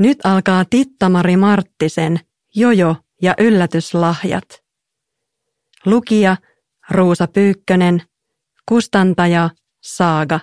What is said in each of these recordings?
Nyt alkaa Titta-Mari Marttisen Jojo ja yllätyslahjat. Lukija Ruusa Pyykkönen, kustantaja Saaga.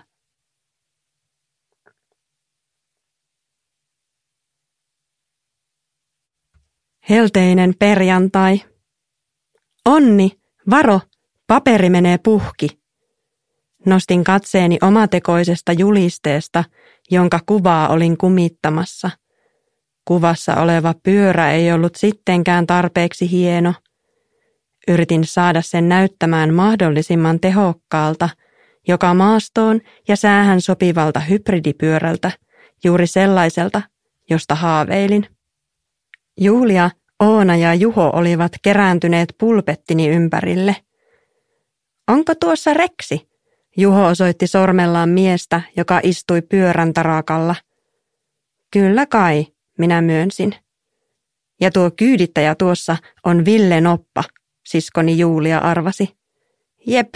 Helteinen perjantai. Onni, varo, paperi menee puhki. Nostin katseeni omatekoisesta julisteesta, jonka kuvaa olin kumittamassa. Kuvassa oleva pyörä ei ollut sittenkään tarpeeksi hieno. Yritin saada sen näyttämään mahdollisimman tehokkaalta, joka maastoon ja säähän sopivalta hybridipyörältä, juuri sellaiselta, josta haaveilin. Julia, Oona ja Juho olivat kerääntyneet pulpettini ympärille. Onko tuossa Reksi? Juho osoitti sormellaan miestä, joka istui pyörän tarakalla. Kyllä kai, minä myönsin. Ja tuo kyydittäjä tuossa on Ville Noppa, siskoni Julia arvasi. Jep.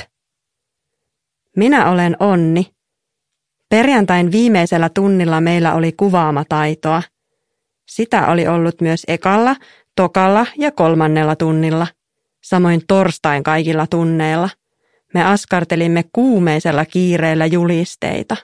Minä olen Onni. Perjantain viimeisellä tunnilla meillä oli kuvaamataitoa. Sitä oli ollut myös ekalla, tokalla ja 3. tunnilla, samoin torstain kaikilla tunneilla. Me askartelimme kuumeisella kiireellä julisteita.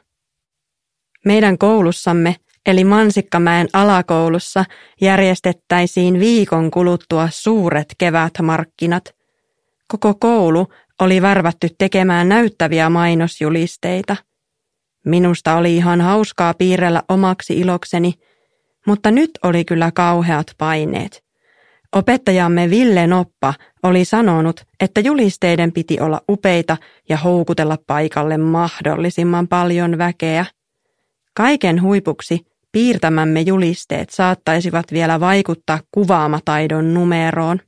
Meidän koulussamme, eli Mansikkamäen alakoulussa, järjestettäisiin viikon kuluttua suuret kevätmarkkinat. Koko koulu oli värvätty tekemään näyttäviä mainosjulisteita. Minusta oli ihan hauskaa piirrellä omaksi ilokseni, mutta nyt oli kyllä kauheat paineet. Opettajamme Ville Noppa oli sanonut, että julisteiden piti olla upeita ja houkutella paikalle mahdollisimman paljon väkeä. Kaiken huipuksi piirtämämme julisteet saattaisivat vielä vaikuttaa kuvaamataidon numeroon.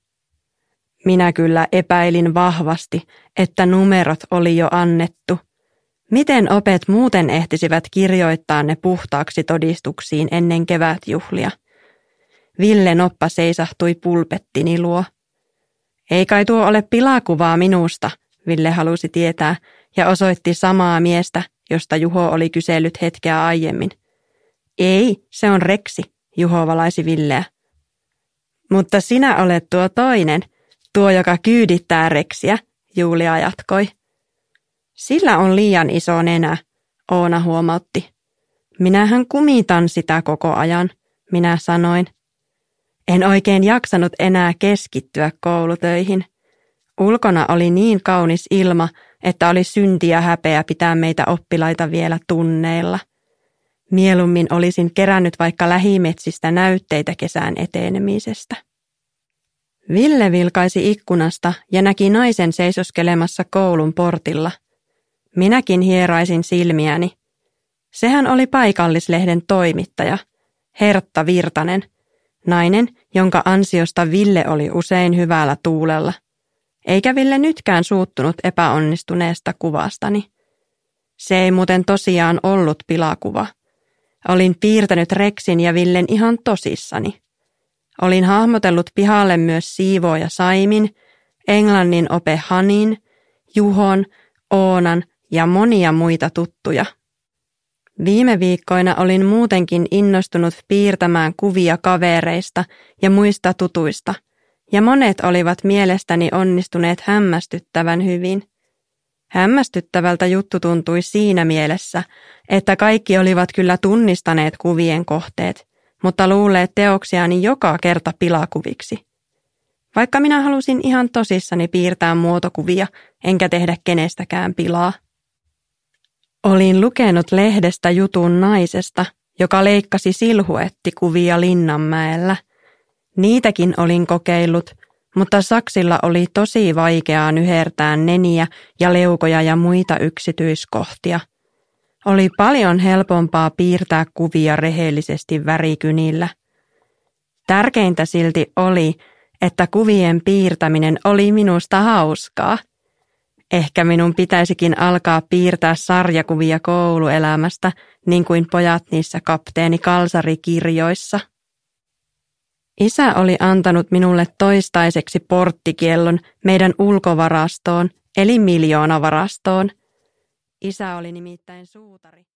Minä kyllä epäilin vahvasti, että numerot oli jo annettu. Miten opet muuten ehtisivät kirjoittaa ne puhtaaksi todistuksiin ennen kevätjuhlia? Ville Noppa seisahtui pulpettini luo. Ei kai tuo ole pilakuvaa minusta, Ville halusi tietää ja osoitti samaa miestä, josta Juho oli kysellyt hetkeä aiemmin. Ei, se on Reksi, Juho valaisi Villeä. Mutta sinä olet tuo toinen, tuo joka kyydittää Reksiä, Julia jatkoi. Sillä on liian iso nenä, Oona huomautti. Minähän kumitan sitä koko ajan, minä sanoin. En oikein jaksanut enää keskittyä koulutöihin. Ulkona oli niin kaunis ilma, että oli synti ja häpeä pitää meitä oppilaita vielä tunneilla. Mieluummin olisin kerännyt vaikka lähimetsistä näytteitä kesän etenemisestä. Ville vilkaisi ikkunasta ja näki naisen seisoskelemassa koulun portilla. Minäkin hieraisin silmiäni. Sehän oli paikallislehden toimittaja, Hertta Virtanen, nainen, jonka ansiosta Ville oli usein hyvällä tuulella. Eikä Ville nytkään suuttunut epäonnistuneesta kuvastani. Se ei muuten tosiaan ollut pilakuva. Olin piirtänyt Reksin ja Villen ihan tosissani. Olin hahmotellut pihalle myös siivooja Saimin, englannin ope Hanin, Juhon, Oonan ja monia muita tuttuja. Viime viikkoina olin muutenkin innostunut piirtämään kuvia kavereista ja muista tutuista, ja monet olivat mielestäni onnistuneet hämmästyttävän hyvin. Hämmästyttävältä juttu tuntui siinä mielessä, että kaikki olivat kyllä tunnistaneet kuvien kohteet, mutta luulleet teoksiani joka kerta pilakuviksi. Vaikka minä halusin ihan tosissani piirtää muotokuvia, enkä tehdä kenestäkään pilaa. Olin lukenut lehdestä jutun naisesta, joka leikkasi silhuettikuvia Linnanmäellä. Niitäkin olin kokeillut, mutta saksilla oli tosi vaikeaa nyhertää neniä ja leukoja ja muita yksityiskohtia. Oli paljon helpompaa piirtää kuvia rehellisesti värikynillä. Tärkeintä silti oli, että kuvien piirtäminen oli minusta hauskaa. Ehkä minun pitäisikin alkaa piirtää sarjakuvia kouluelämästä, niin kuin pojat niissä kapteeni Kalsari-kirjoissa. Isä oli antanut minulle toistaiseksi porttikiellon meidän ulkovarastoon, eli miljoonavarastoon. Isä oli nimittäin suutari.